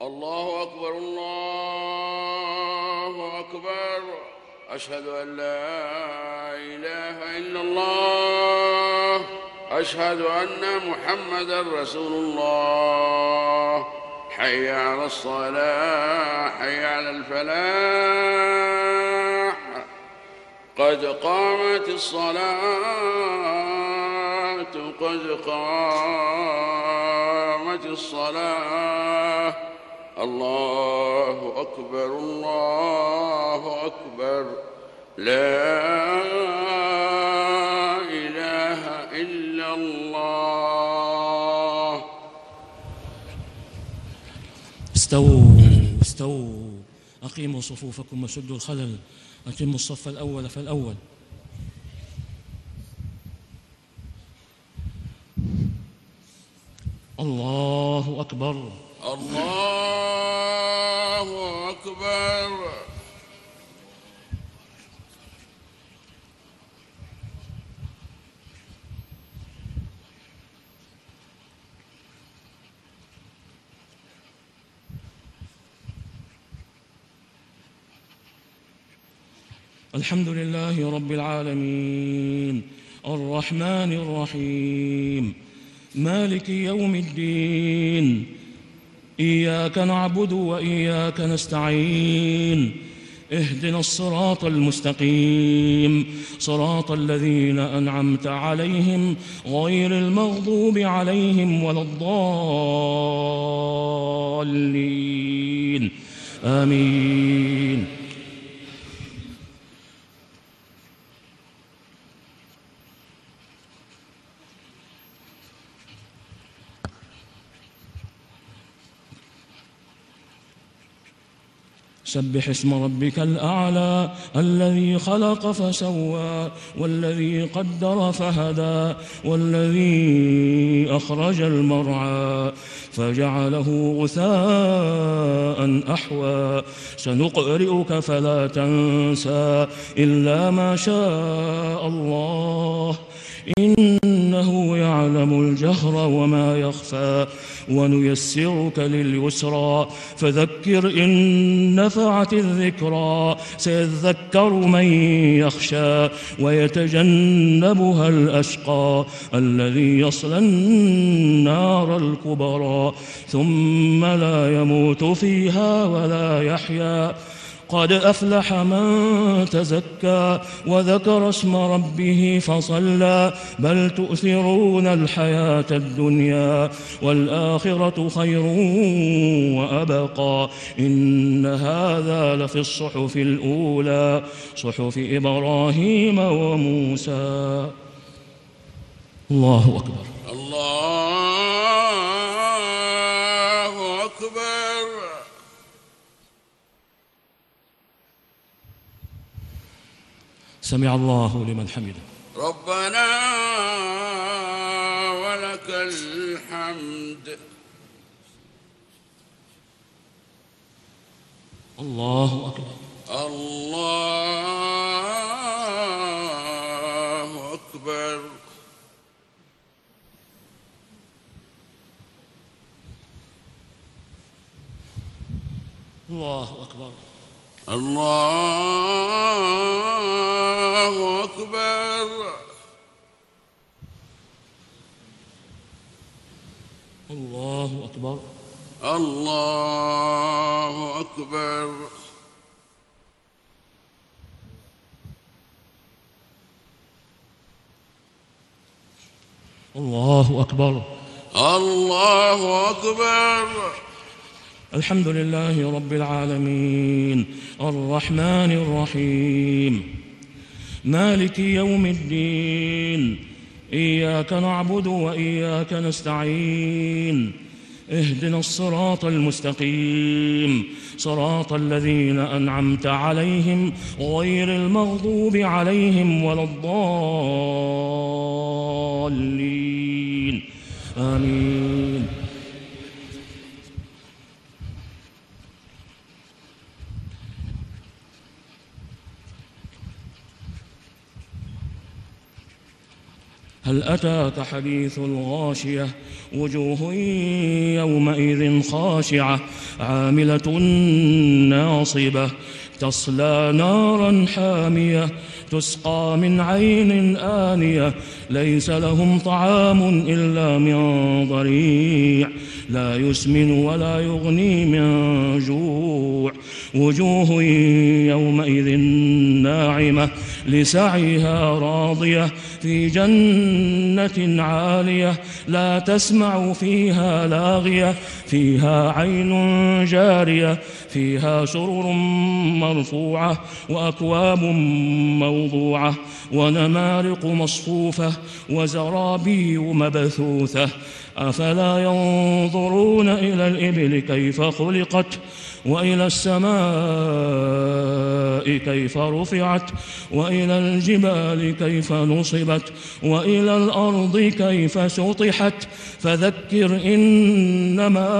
الله أكبر الله أكبر. أشهد أن لا إله إلا الله. أشهد أن محمدا رسول الله. حي على الصلاة حي على الفلاح. قد قامت الصلاة قد قامت الصلاة. الله أكبر الله أكبر. لا إله إلا الله. استووا أقيموا صفوفكم وسدوا الخلل. أتموا الصف الأول فالأول. الله أكبر الله أكبر. الحمد لله رب العالمين الرحمن الرحيم مالك يوم الدين. إياك نعبد وإياك نستعين. اهدنا الصراط المستقيم صراط الذين أنعمت عليهم غير المغضوب عليهم ولا الضالين. آمين. سبح اسم ربك الأعلى الذي خلق فسوى والذي قدر فهدى والذي أخرج المرعى فجعله غثاء أحوى. سنقرئك فلا تنسى إلا ما شاء الله إنه يعلم الجهر وما يخفى. ونيسرك لليسرى فذكر إن نفعت الذكرى. سيذكر من يخشى ويتجنبها الأشقى الذي يصلى النار الكبرى ثم لا يموت فيها ولا يحيا. قد أفلح من تزكى وذكر اسم ربه فصلى. بل تؤثرون الحياة الدنيا والآخرة خير وأبقى. إن هذا لفي الصحف الأولى صحف إبراهيم وموسى. الله أكبر الله أكبر. سمع الله لمن حمده. ربنا ولك الحمد. الله أكبر الله أكبر. الله أكبر الله أكبر. الله أكبر الله أكبر. الله أكبر الله أكبر. الحمد لله رب العالمين الرحمن الرحيم مالك يوم الدين. إياك نعبد وإياك نستعين. اهدنا الصراط المستقيم صراط الذين أنعمت عليهم غير المغضوب عليهم ولا الضالين. آمين. هل أتاك حديث الغاشية وجوه يومئذ خاشعة عاملة ناصبة تصلى نارا حامية تسقى من عين آنية ليس لهم طعام إلا من ضريع لا يسمن ولا يغني من جوع وجوه يومئذ ناعمة لسعيها راضية في جنة عالية لا تسمع فيها لاغية فيها عين جارية فيها سرر مرفوعة وأكواب موضوعة ونمارق مصفوفة وزرابي مبثوثة أفلا ينظرون إلى الإبل كيف خلقت وإلى السماء كيف رفعت وإلى الجبال كيف نصبت وإلى الأرض كيف سطحت فذكر إنما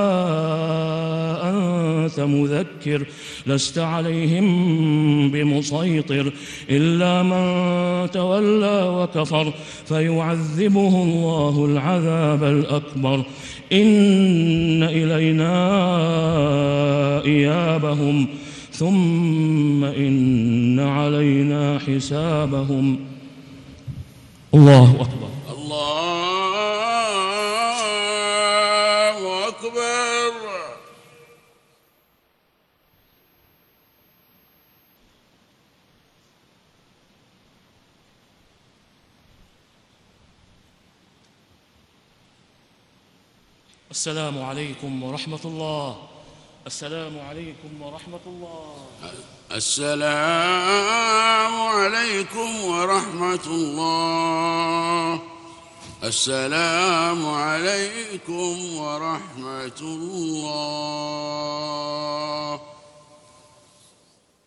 أنت مذكر لست عليهم بمسيطر إلا من تولى وكفر فيعذبه الله العذاب الأكبر إن إلينا إيابهم ثم إن علينا حسابهم. الله أكبر. الله أكبر. السلام عليكم ورحمة الله. السلام عليكم ورحمة الله. السلام عليكم ورحمة الله. السلام عليكم ورحمة الله.